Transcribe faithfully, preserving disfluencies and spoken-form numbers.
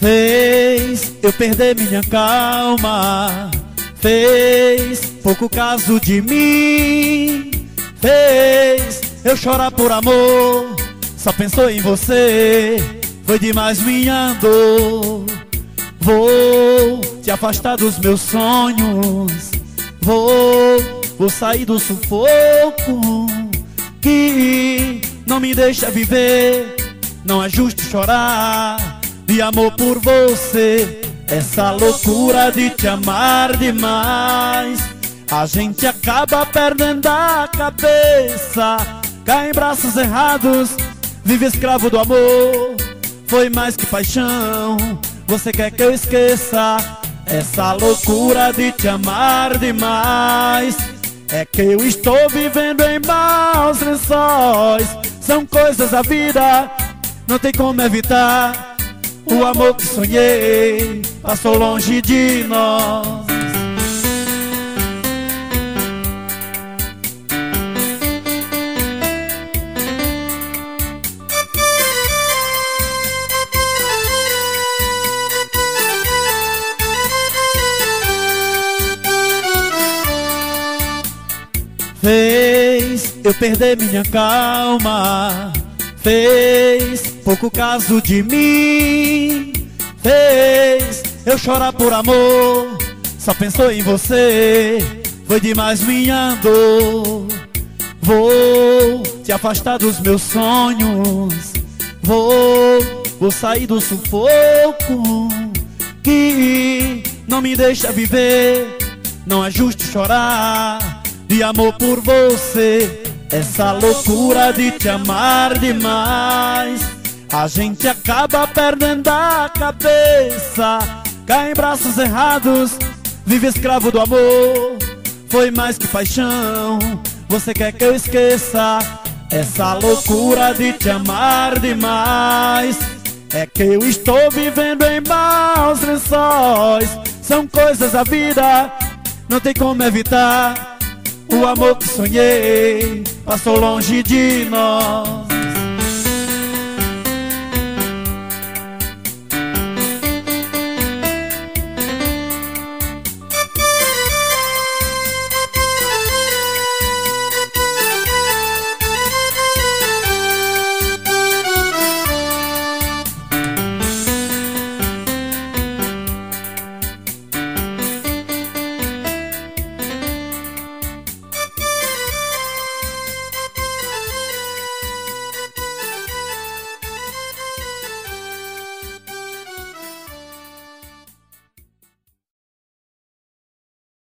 Fez eu perder minha calma, fez pouco caso de mim, fez eu chorar por amor, só pensou em você, foi demais minha dor. Vou te afastar dos meus sonhos, vou, vou sair do sufoco que não me deixa viver. Não é justo chorar de amor por você, essa loucura de te amar demais. A gente acaba perdendo a cabeça, cai em braços errados, vive escravo do amor. Foi mais que paixão, você quer que eu esqueça essa loucura de te amar demais. É que eu estou vivendo em maus lençóis, são coisas da vida, não tem como evitar. O amor que sonhei passou longe de nós. Fez eu perder minha calma, fez pouco caso de mim, fez eu chorar por amor, só pensou em você, foi demais minha dor. Vou te afastar dos meus sonhos, vou, vou sair do sufoco que não me deixa viver. Não é justo chorar de amor por você, essa loucura de te amar demais. A gente acaba perdendo a cabeça, cai em braços errados, vive escravo do amor. Foi mais que paixão, você quer que eu esqueça essa loucura de te amar demais. É que eu estou vivendo em maus lençóis, são coisas da vida, não tem como evitar. O amor que sonhei passou longe de nós.